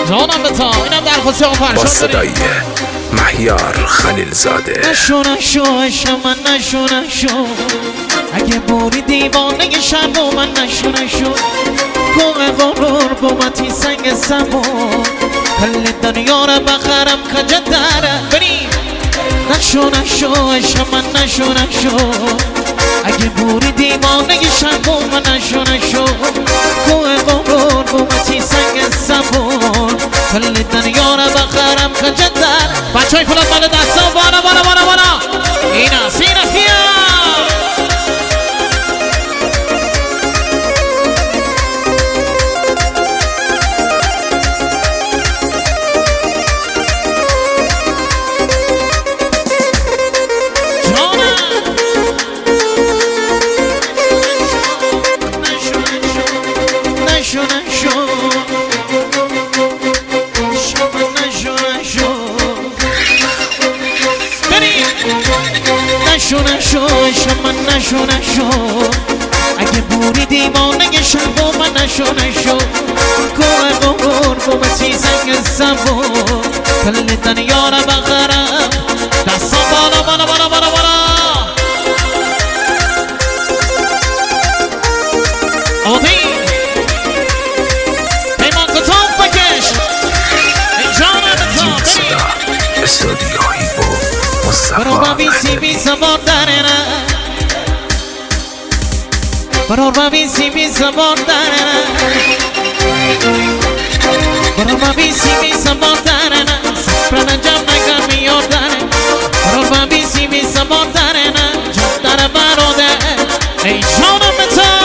جانم به تا اینم درخواست آقا فرشاد با صدای مهیار خلیلزاده. نشو عشق من نشو اگه بوری دیوانه شب با من نشو کوه غرور بومتی سنگ سبون کل دنیا رو بخرم خجت داره بریم. نشو عشق من نشو اگه بوری دیوانه شب با من نشو کوه غرور بومتی سنگ سبون کل دنیا رو بخرم خجت داره. بچه های فلان بالا دستا بالا اینا سینا نشو اگه بوری دیوانه شب با من نشو کوه غرور بومتی سنگ سبون کل دنیا رو بخرم دستا بالا آبی پیمان کتاب بکش جانم تا صدا استودیوهایی با مصطفی بابی سی بی سوار داره برو بابی سی بی سوار داره برو بابی سی بی سوار داره سفرن جام نگم میاد داره برو بابی سی بی سوار داره جام داره براده ای جانم تا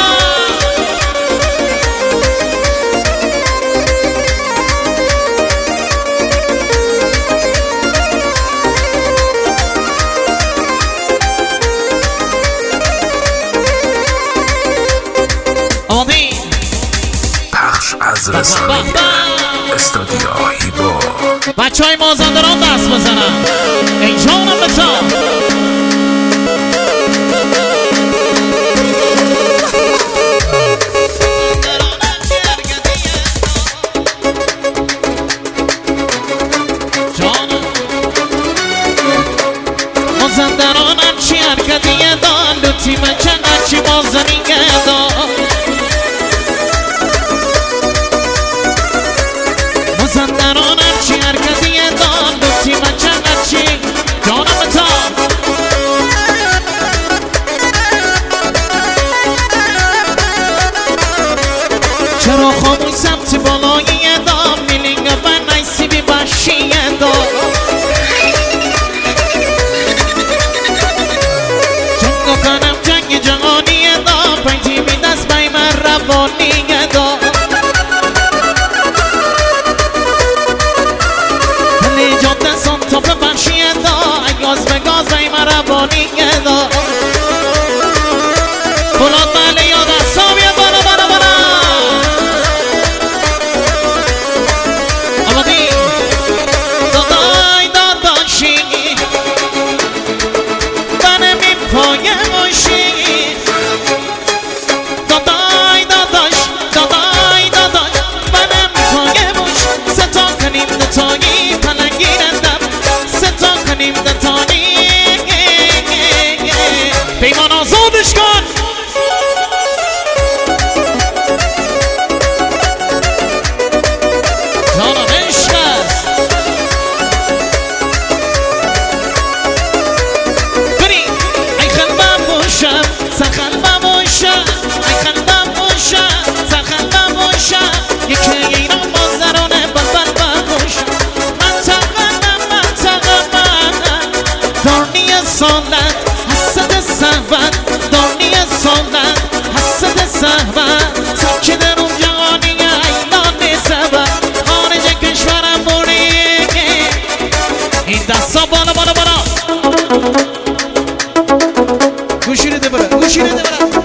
از رسانه استودیوهایی با بچه های مازندران دست بزنم ای جانم به تا جانم مازندرانم چی حرکتیه دان دو تیم چند چی بازمیگه دان مازندرانم چی حرکتیه دان دو تیم چند چی جانم تا چرا خاموش سمت بالایی دام میلینگ و نیسی بی باشیه دام چون گفتنم جنگ جهانیه دام پنجی بی دست بای من روانیه دام حالی جاده سان تا به بخشیه دام گاز به گاز بای من روانیه دام فلان بله یا دستا بیا بالا آمدی داداشی بنه بی پایه باشی داداش بنه بی پایه باش ستا کنیم دتانی پلنگی ندم ستا کنیم دتانی پیمان آزادش کن جانم عشق است بریم ای خلبم باشم سرخلبم باشم ای خلبم باشم سرخلبم باشم یکی ایران بازرانه بلبل باشم منطقه دانی سالت حسد سهبت دانی سالت حسد سهبت که در اون جهانی ایلان سبت خارج کشورم بوری این دستا بالا گوشی رو ده برم